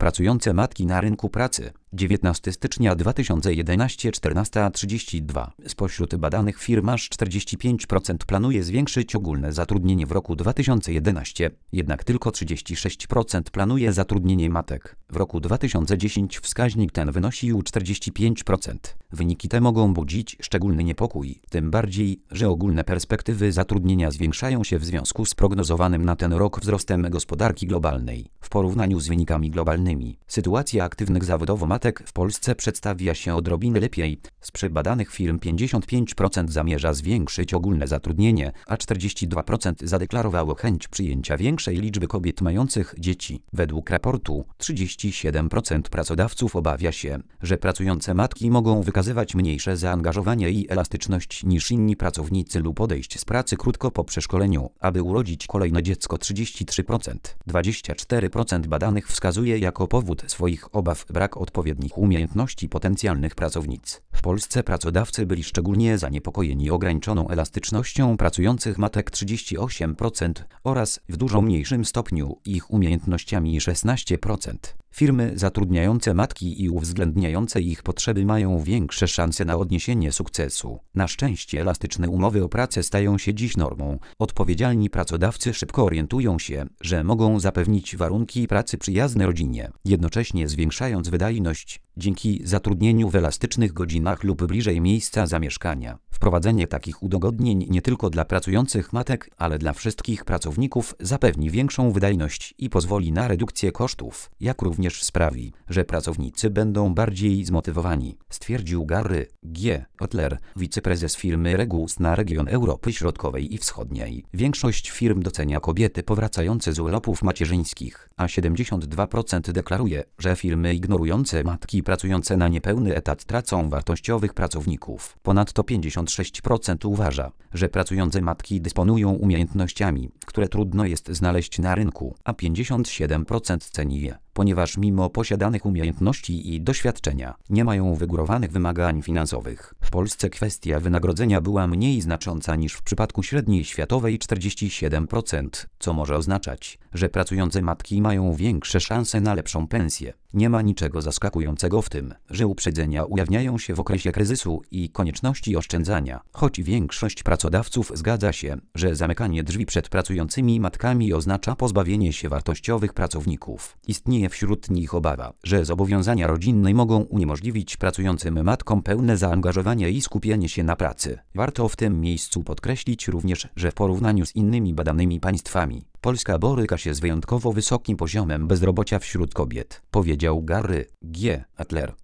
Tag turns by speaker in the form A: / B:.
A: pracujące matki na rynku pracy. 19 stycznia 2011, 14:32. Spośród badanych firm aż 45% planuje zwiększyć ogólne zatrudnienie w roku 2011, jednak tylko 36% planuje zatrudnienie matek. W roku 2010 wskaźnik ten wynosił 45%. Wyniki te mogą budzić szczególny niepokój, tym bardziej, że ogólne perspektywy zatrudnienia zwiększają się w związku z prognozowanym na ten rok wzrostem gospodarki globalnej. W porównaniu z wynikami globalnymi, sytuacja aktywnych zawodowo matek w Polsce przedstawia się odrobinę lepiej. Z przebadanych firm 55% zamierza zwiększyć ogólne zatrudnienie, a 42% zadeklarowało chęć przyjęcia większej liczby kobiet mających dzieci. Według raportu 37% pracodawców obawia się, że pracujące matki mogą wykazywać mniejsze zaangażowanie i elastyczność niż inni pracownicy lub odejść z pracy krótko po przeszkoleniu, aby urodzić kolejne dziecko. 33%. 24% badanych wskazuje jako powód swoich obaw brak odpowiednich umiejętności potencjalnych pracownic. W Polsce pracodawcy byli szczególnie zaniepokojeni ograniczoną elastycznością pracujących matek 38% oraz w dużo mniejszym stopniu ich umiejętnościami 16%. Firmy zatrudniające matki i uwzględniające ich potrzeby mają większe szanse na odniesienie sukcesu. Na szczęście elastyczne umowy o pracę stają się dziś normą. Odpowiedzialni pracodawcy szybko orientują się, że mogą zapewnić warunki pracy przyjazne rodzinie, jednocześnie zwiększając wydajność dzięki zatrudnieniu w elastycznych godzinach lub bliżej miejsca zamieszkania. Wprowadzenie takich udogodnień nie tylko dla pracujących matek, ale dla wszystkich pracowników zapewni większą wydajność i pozwoli na redukcję kosztów, jak również sprawi, że pracownicy będą bardziej zmotywowani, stwierdził Gary G. Otler, wiceprezes firmy Regus na region Europy Środkowej i Wschodniej. Większość firm docenia kobiety powracające z urlopów macierzyńskich, a 72% deklaruje, że firmy ignorujące matki pracujące na niepełny etat tracą wartościowych pracowników. Ponadto 56% uważa, że pracujące matki dysponują umiejętnościami, które trudno jest znaleźć na rynku, a 57% ceni je, ponieważ mimo posiadanych umiejętności i doświadczenia nie mają wygórowanych wymagań finansowych. W Polsce kwestia wynagrodzenia była mniej znacząca niż w przypadku średniej światowej 47%, co może oznaczać, że pracujące matki mają większe szanse na lepszą pensję. Nie ma niczego zaskakującego w tym, że uprzedzenia ujawniają się w okresie kryzysu i konieczności oszczędzania, choć większość pracodawców zgadza się, że zamykanie drzwi przed pracującymi matkami oznacza pozbawienie się wartościowych pracowników. Istnieje wśród nich obawa, że zobowiązania rodzinne mogą uniemożliwić pracującym matkom pełne zaangażowanie i skupienie się na pracy. Warto w tym miejscu podkreślić również, że w porównaniu z innymi badanymi państwami, Polska boryka się z wyjątkowo wysokim poziomem bezrobocia wśród kobiet, powiedział Gary G. Otler.